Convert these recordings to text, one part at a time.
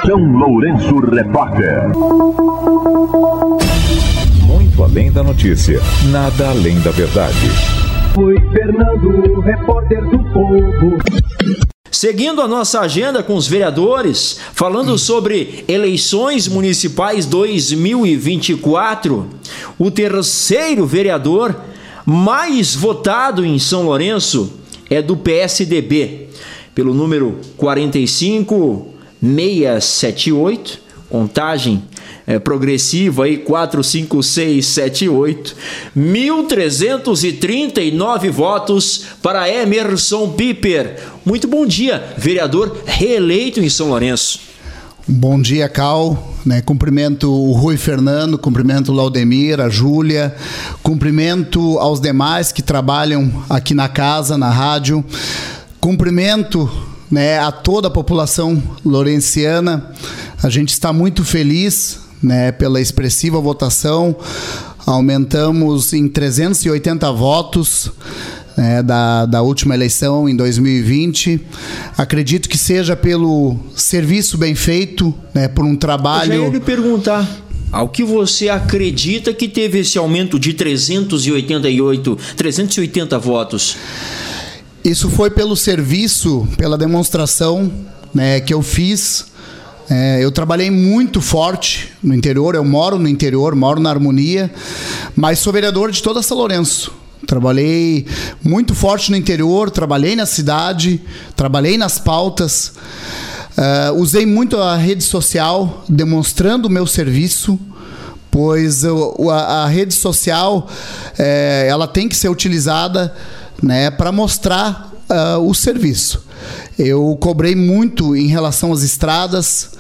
São Lourenço Repórter. Muito além da notícia, nada além da verdade. Foi Fernando, repórter do Povo. Seguindo a nossa agenda com os vereadores, falando sobre eleições municipais 2024, o terceiro vereador mais votado em São Lourenço é do PSDB, pelo número 45678, contagem progressiva aí, 4, 5, 6, 7, 8, 1.339 votos para Emerson Piper. Muito bom dia, vereador reeleito em São Lourenço. Bom dia, Cal. Cumprimento o Rui Fernando, cumprimento o Laudemir, a Júlia, cumprimento aos demais que trabalham aqui na casa, na rádio, cumprimento a toda a população lourenciana. A gente está muito feliz pela expressiva votação. Aumentamos em 380 votos da última eleição em 2020. Acredito que seja pelo serviço bem feito, por um trabalho... Eu já ia lhe perguntar, ao que você acredita que teve esse aumento de 380 votos? Isso foi pelo serviço, pela demonstração que eu fiz. Eu trabalhei muito forte no interior, eu moro no interior, moro na Harmonia, mas sou vereador de toda São Lourenço. Trabalhei muito forte no interior, trabalhei na cidade, trabalhei nas pautas, usei muito a rede social demonstrando o meu serviço, pois a rede social ela tem que ser utilizada para mostrar o serviço. Eu cobrei muito em relação às estradas,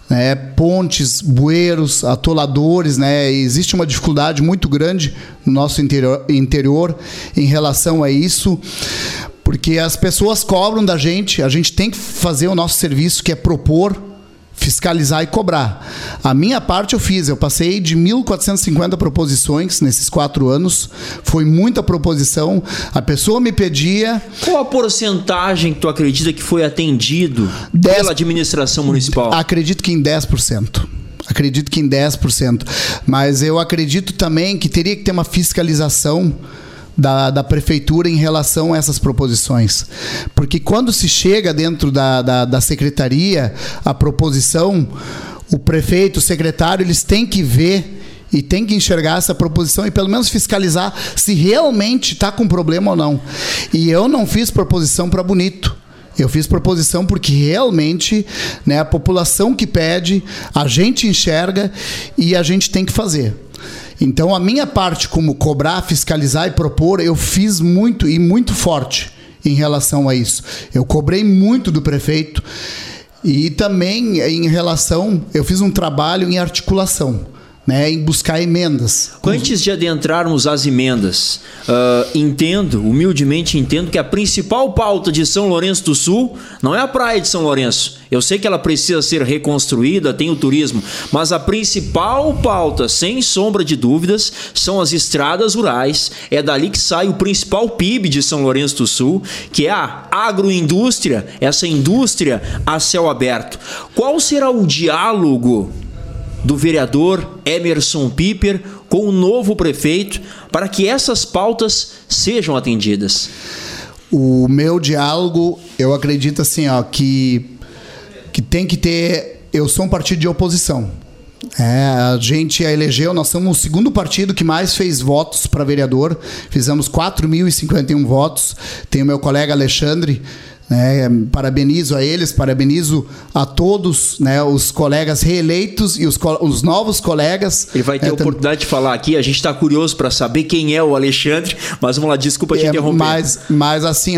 pontes, bueiros, atoladores, existe uma dificuldade muito grande no nosso interior em relação a isso, porque as pessoas cobram da gente, a gente tem que fazer o nosso serviço, que é propor, fiscalizar e cobrar. A minha parte eu passei de 1.450 proposições nesses 4 anos, foi muita proposição, a pessoa me pedia... Qual a porcentagem que tu acredita que foi atendido pela administração municipal? Acredito que em 10%. Acredito que em 10%. Mas eu acredito também que teria que ter uma fiscalização da prefeitura em relação a essas proposições. Porque quando se chega dentro da secretaria, a proposição, o prefeito, o secretário, eles têm que ver e têm que enxergar essa proposição e pelo menos fiscalizar se realmente está com problema ou não. E eu não fiz proposição para bonito. Eu fiz proposição porque realmente a população que pede, a gente enxerga e a gente tem que fazer. Então, a minha parte como cobrar, fiscalizar e propor, eu fiz muito e muito forte em relação a isso. Eu cobrei muito do prefeito e também em relação, eu fiz um trabalho em articulação, em buscar emendas. Antes de adentrarmos às emendas, humildemente entendo que a principal pauta de São Lourenço do Sul não é a praia de São Lourenço. Eu sei que ela precisa ser reconstruída, tem o turismo, mas a principal pauta, sem sombra de dúvidas, são as estradas rurais. É dali que sai o principal PIB de São Lourenço do Sul, que é a agroindústria, essa indústria a céu aberto. Qual será o diálogo do vereador Emerson Piper com o novo prefeito para que essas pautas sejam atendidas? O meu diálogo, eu acredito assim, que tem que ter... Eu sou um partido de oposição. A gente elegeu, nós somos o segundo partido que mais fez votos para vereador. Fizemos 4.051 votos. Tem o meu colega Alexandre. Parabenizo a eles, parabenizo a todos, os colegas reeleitos e os novos colegas. Ele vai ter a oportunidade de falar aqui, a gente está curioso para saber quem é o Alexandre, mas vamos lá, desculpa te interromper. Mas assim,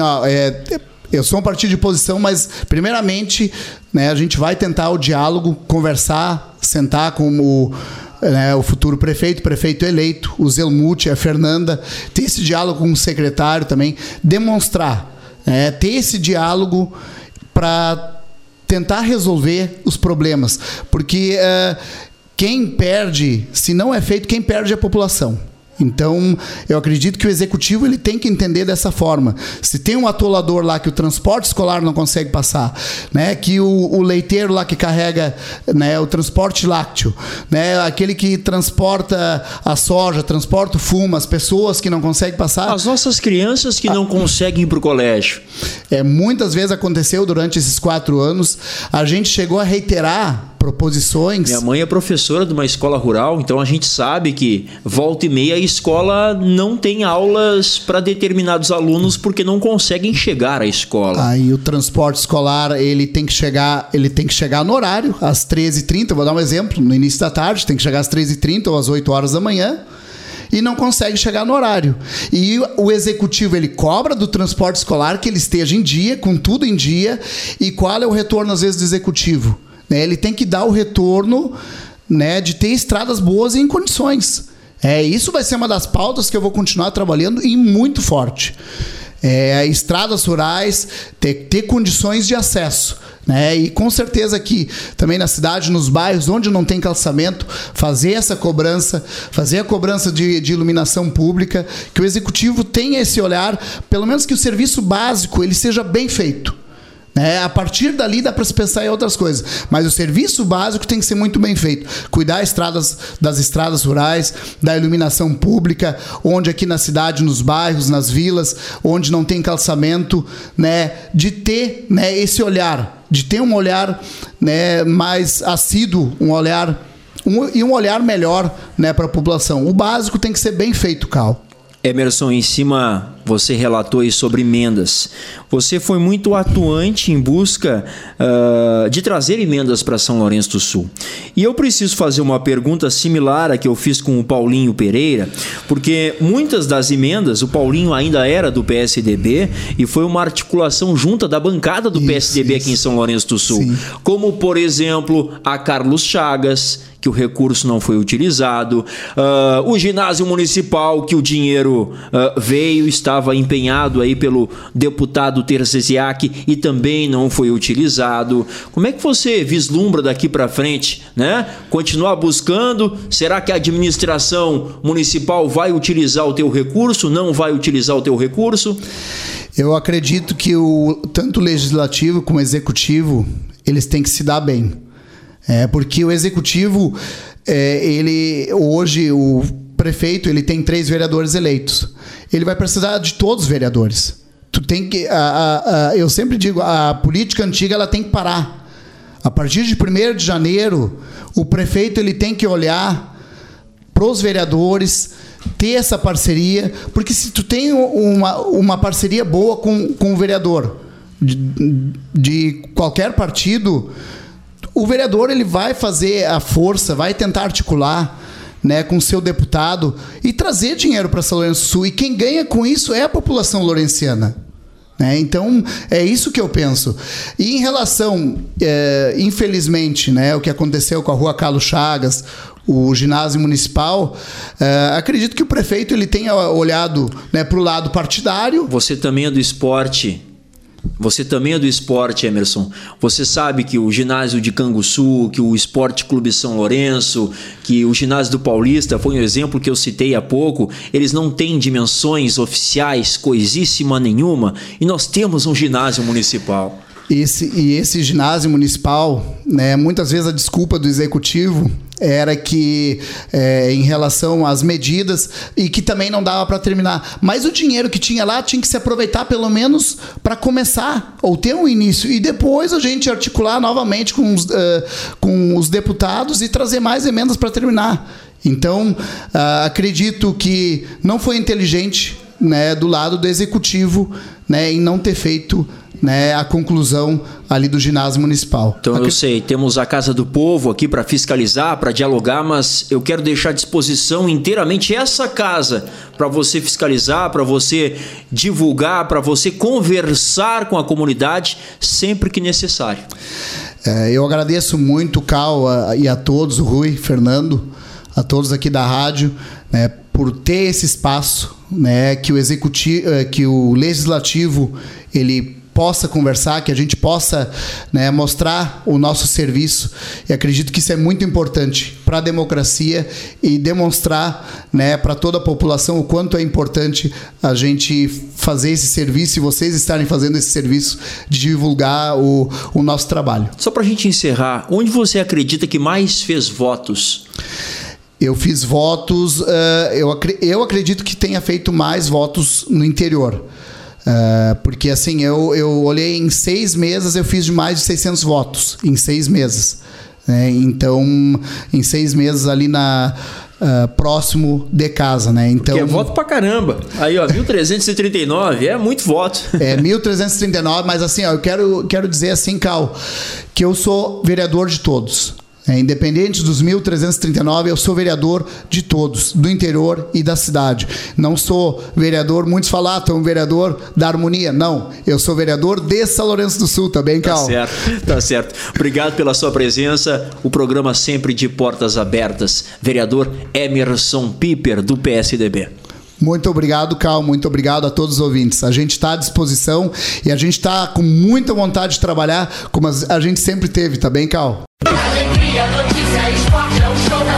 eu sou um partido de oposição, mas primeiramente a gente vai tentar o diálogo, conversar, sentar com o futuro prefeito eleito, o Zelmuth, a Fernanda, ter esse diálogo com o secretário também, demonstrar, ter esse diálogo para tentar resolver os problemas, porque quem perde, se não é feito, quem perde é a população. Então, eu acredito que o executivo ele tem que entender dessa forma. Se tem um atolador lá que o transporte escolar não consegue passar, né, que o leiteiro lá que carrega, né, o transporte lácteo, né, aquele que transporta a soja, transporta o fumo, as pessoas que não conseguem passar. As nossas crianças que não conseguem ir para o colégio. Muitas vezes aconteceu durante esses 4 anos, a gente chegou a reiterar proposições. Minha mãe é professora de uma escola rural, então a gente sabe que volta e meia a escola não tem aulas para determinados alunos porque não conseguem chegar à escola. Aí o transporte escolar ele tem que chegar no horário, às 13h30, vou dar um exemplo, no início da tarde, tem que chegar às 13h30 ou às 8 horas da manhã. E não consegue chegar no horário. E o executivo, ele cobra do transporte escolar que ele esteja em dia, com tudo em dia. E qual é o retorno, às vezes, do executivo? Ele tem que dar o retorno, né, de ter estradas boas e em condições. Isso vai ser uma das pautas que eu vou continuar trabalhando e muito forte. Estradas rurais, ter condições de acesso. Né? E com certeza aqui, também na cidade, nos bairros onde não tem calçamento, fazer essa cobrança, fazer a cobrança de iluminação pública, que o executivo tenha esse olhar, pelo menos que o serviço básico ele seja bem feito. A partir dali dá para se pensar em outras coisas, mas o serviço básico tem que ser muito bem feito. Cuidar das estradas rurais, da iluminação pública, onde aqui na cidade, nos bairros, nas vilas, onde não tem calçamento, né, de ter, né, esse olhar, de ter um olhar, né, mais assíduo, um olhar melhor, né, para a população. O básico tem que ser bem feito, Cal. Emerson, em cima, você relatou aí sobre emendas. Você foi muito atuante em busca de trazer emendas para São Lourenço do Sul. E eu preciso fazer uma pergunta similar à que eu fiz com o Paulinho Pereira, porque muitas das emendas, o Paulinho ainda era do PSDB e foi uma articulação junta da bancada do PSDB aqui em São Lourenço do Sul. Sim. Como, por exemplo, a Carlos Chagas, que o recurso não foi utilizado, o ginásio municipal, que o dinheiro veio, estava empenhado aí pelo deputado Terceziak e também não foi utilizado. Como é que você vislumbra daqui para frente, né? Continuar buscando? Será que a administração municipal vai utilizar o teu recurso? Não vai utilizar o teu recurso? Eu acredito que tanto o legislativo como o executivo, eles têm que se dar bem. Porque o executivo, hoje o prefeito ele tem 3 vereadores eleitos. Ele vai precisar de todos os vereadores. Eu sempre digo, a política antiga ela tem que parar. A partir de 1º de janeiro, o prefeito ele tem que olhar para os vereadores, ter essa parceria, porque se tu tem uma parceria boa com o vereador de qualquer partido, o vereador ele vai fazer a força, vai tentar articular, né, com o seu deputado e trazer dinheiro para São Lourenço do Sul. E quem ganha com isso é a população lourenciana. Então, é isso que eu penso. E em relação, infelizmente, né, o que aconteceu com a Rua Carlos Chagas, o ginásio municipal, acredito que o prefeito ele tenha olhado, né, para o lado partidário. Você também é do esporte. Emerson. Você sabe que o ginásio de Canguçu, que o Esporte Clube São Lourenço, que o ginásio do Paulista, foi um exemplo que eu citei há pouco, eles não têm dimensões oficiais, coisíssima nenhuma, e nós temos um ginásio municipal. Esse ginásio municipal, né, muitas vezes a desculpa do executivo era que em relação às medidas e que também não dava para terminar, mas o dinheiro que tinha lá tinha que se aproveitar pelo menos para começar ou ter um início e depois a gente articular novamente com os deputados e trazer mais emendas para terminar. Então acredito que não foi inteligente, né, do lado do executivo, né, em não ter feito, né, a conclusão ali do ginásio municipal. Então eu sei, temos a Casa do Povo aqui para fiscalizar, para dialogar, mas eu quero deixar à disposição inteiramente essa casa para você fiscalizar, para você divulgar, para você conversar com a comunidade sempre que necessário. Eu agradeço muito, Cal, e a todos, o Rui, Fernando, a todos aqui da rádio, né, por ter esse espaço, né, que o legislativo ele possa conversar, que a gente possa, né, mostrar o nosso serviço. E acredito que isso é muito importante para a democracia e demonstrar, né, para toda a população o quanto é importante a gente fazer esse serviço e vocês estarem fazendo esse serviço de divulgar o nosso trabalho. Só para a gente encerrar, onde você acredita que mais fez votos? Eu fiz votos, eu acredito que tenha feito mais votos no interior. Porque assim, eu olhei em 6 meses, eu fiz de mais de 600 votos em 6 meses. Então, em 6 meses ali próximo de casa, né? Então, que é voto pra caramba. Aí, ó, 1.339 é muito voto. 1.339, mas assim, ó, eu quero dizer assim, Cal, que eu sou vereador de todos. Independente dos 1.339, eu sou vereador de todos, do interior e da cidade. Não sou vereador, muitos falam, tu é um vereador da Harmonia. Não, eu sou vereador de São Lourenço do Sul, tá bem, Cal? Tá certo. Obrigado pela sua presença. O programa sempre de portas abertas. Vereador Emerson Piper, do PSDB. Muito obrigado, Cal. Muito obrigado a todos os ouvintes. A gente está à disposição e a gente está com muita vontade de trabalhar, como a gente sempre teve, tá bem, Cal? Alegria, notícia, esporte, é o show da